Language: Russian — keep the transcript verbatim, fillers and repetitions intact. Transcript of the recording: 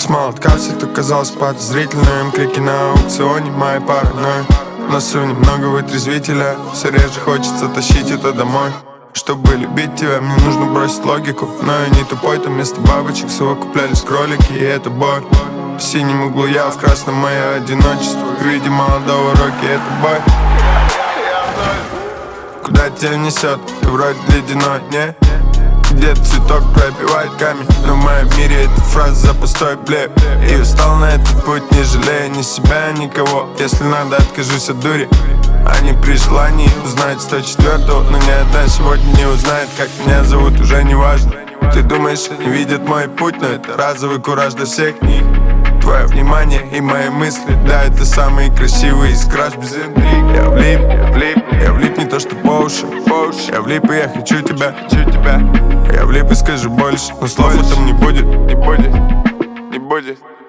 молотка всех, кто казался подозрительным. Крики на аукционе, моей паранойи. В носу немного вытрезвителя, все реже хочется тащить это домой. Чтобы любить тебя, мне нужно бросить логику. Но я не тупой, там вместо бабочек совокуплялись кролики, и это боль. В синем углу я, в красном мое одиночество. В виде молодого Рокки, это бой. Куда тебя несет? Ты вроде ледяной, не? Где цветок пробивает камень, но в моем мире эта фраза за пустой блеф. И устал на этот путь, не жалея ни себя, никого. Если надо, откажусь от дури. Они при желании узнать сто четвёртого, но ни одна сегодня не узнает, как меня зовут, уже не важно. Ты думаешь, не видят мой путь, но это разовый кураж для всех них. Твое внимание и мои мысли, да, это самые красивые из краш без интриг. Я влип, я влип, я влип не то что по уши, по уши. Я влип и я хочу тебя, хочу тебя. Я влип и скажу больше, но слов там не будет, не будет, не будет.